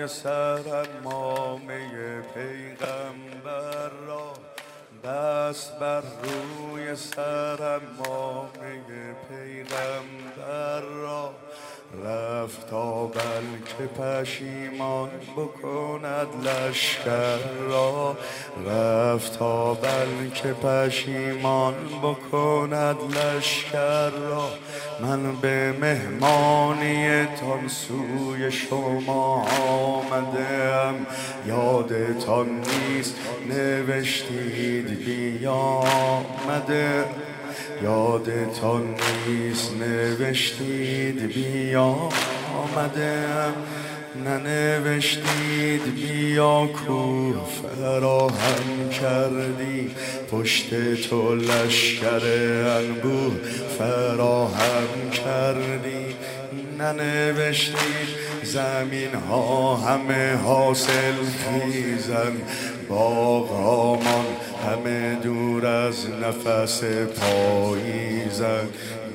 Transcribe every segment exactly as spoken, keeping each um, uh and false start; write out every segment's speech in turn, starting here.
روی سرم مامه پیغمبر را، بس بر روی سرم مامه پیغمبر را. رفت تا بلکه پشیمان بکند لشکر را، رفت تا بلکه پشیمان بکند لشکر را. من به مهمانی تان سوی شما آمدم، یادتان نیست نوشتید بیامده، یادتان نیست نوشتید بیا آمدم، ننوشتید بیا کو فراهم کردی، پشت تو لشکر انبوه فراهم کردی. ننوشتید زمین ها همه حاصل خیزن، باغ هامان همه دور از نفس پاییزن.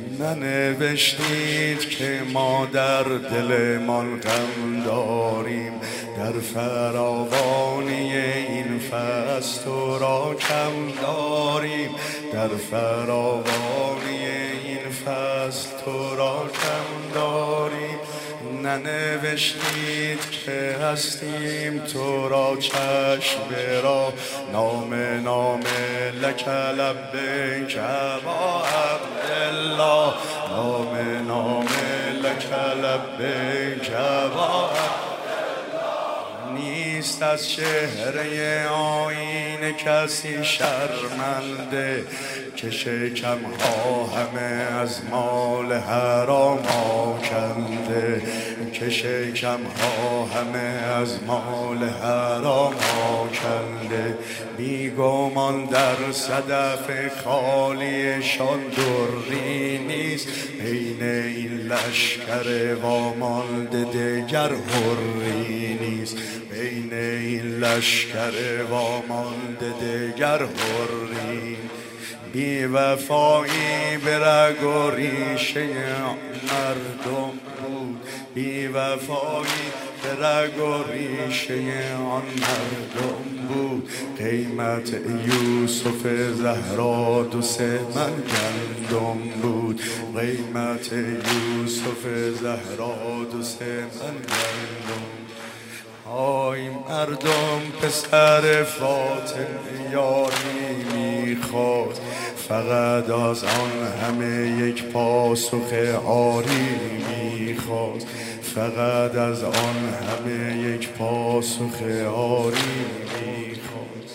ننوشتید که ما در دلمان غم داریم، در فراوانی این فصل تو را کم داریم، در فراوانی این فصل تو را کم داریم. ننوشتید که هستیم تو را چشم را، نام نام لک لبیک ابا عبدالله، نام نام لک لبیک ابا عبدالله. نیست از چهره آیین کسی شرمنده، که شکم ها همه از مال حرام آکنده، که شکم ها همه از مال حرام آکنده. بیگمان در صدف خالیشان دری نیست، بین این لشکر وامانده دگر حری نیست، بین این لشکر وامانده دگر حری. بی وفایی به رگ و ریشه مردم بود، بی وفایی به رگ و ریشه آن مردم بود. قیمت یوسف زهرا دو سه من گندم بود، قیمت یوسف زهرا دو سه من گندم. آی مردم پسر فاطمه یاری میخواد، فقط از آن همه یک پاسخ آری میخواد، فقط از آن همه یک پاسخ آری میخواد.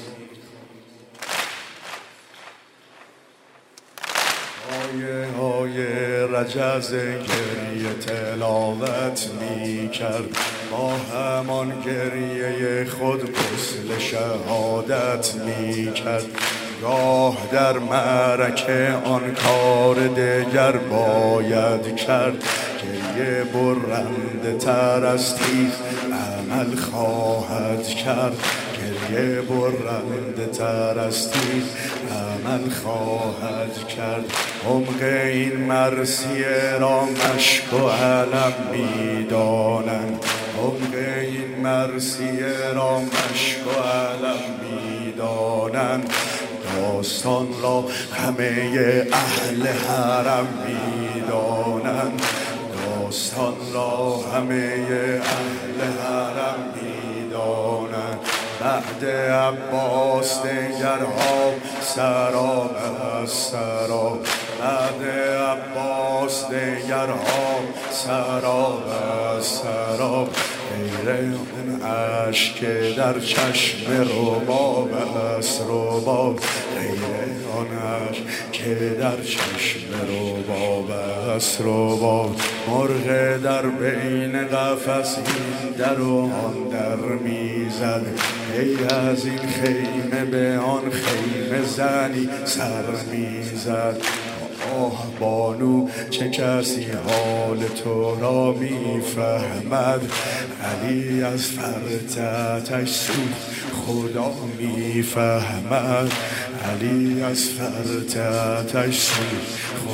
آیه آیه رجز گریه تلاوت میکرد، با همان گریه خود غسل شهادت میکرد. گاه در معرکه آن کار دگر باید کرد، گریه برنده تر از تیغ عمل خواهد کرد، گریه برنده تر از تیغ عمل خواهد کرد. عمق این مرثیه را مشک و علم میدانند، عمق این مرثیه را مشک و علم میدانند. داستان را همه اهل حرم میدانند، داستان را همه اهل حرم میدانند. بعد عباس دگرها سراب از سراب، بعد عباس دگرها سراب از سراب. غیر اون عشق که در چشم رباب است رباب، غیر آن عشق که در چشم رباب است رباب. مرغ در بین قفس این در و آن در میزد، ای از این خیمه به آن خیمه زنی سر میزد. آه بانو چه کسی حال تو را میفهمد، علی از فرتتش سود خدا میفهمد، علی از فرتتش سود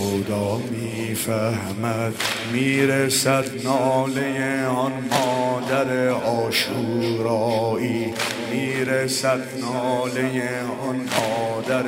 خدا میفهمد. میرسد ناله آن مادر مادر عاشورایی، میرسد ناله آن مادر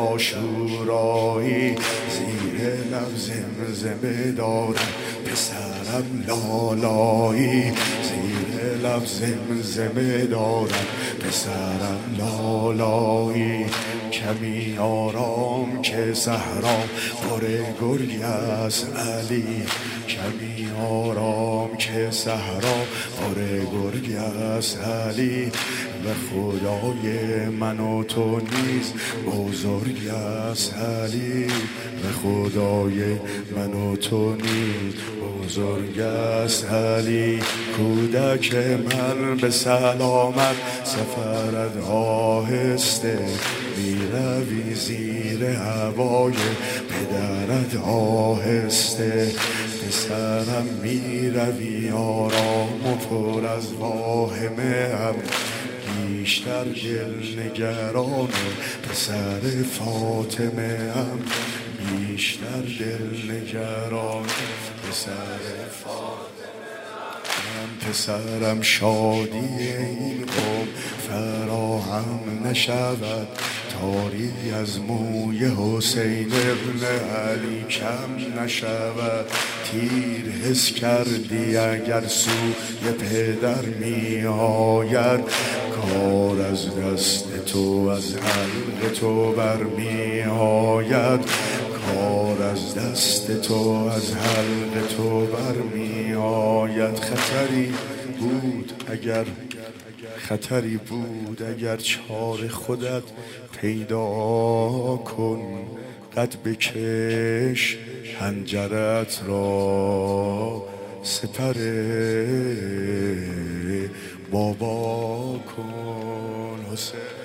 عاشورایی. زیر لب زمزمه دارم پسرم لالایی، زیر لب زمزمه دارم پسرم لالایی. کمی آرام که صحرا پر گرگ است علی، کمی آرام که صحرا پر گرگ است علی. و خدای من و تو نیز بزرگ است علی، و خدای من و تو نیز بزرگ است علی. کودک من به سلامت سفرت آهسته، میروی زیر هوای پدرت آهسته. پسرم میروی آرام و پر از واهمه هم، بیشتر دل نگران پسر فاطمه هم، بیشتر دل نگران پسر فاطمه هم. پسرم شادی این قوم فراهم نشود، تاری از موی حسین ابن علی کم نشود. تیر حس کردی اگر سوی پدر می آید، کار از دست تو از حلق تو برمی آید، کار از دست تو از حلق تو برمی آید. خطری بود اگر خطری بود اگر چار خودت پیدا کن، قد بکش حنجرت را سپر بابا کن. حسین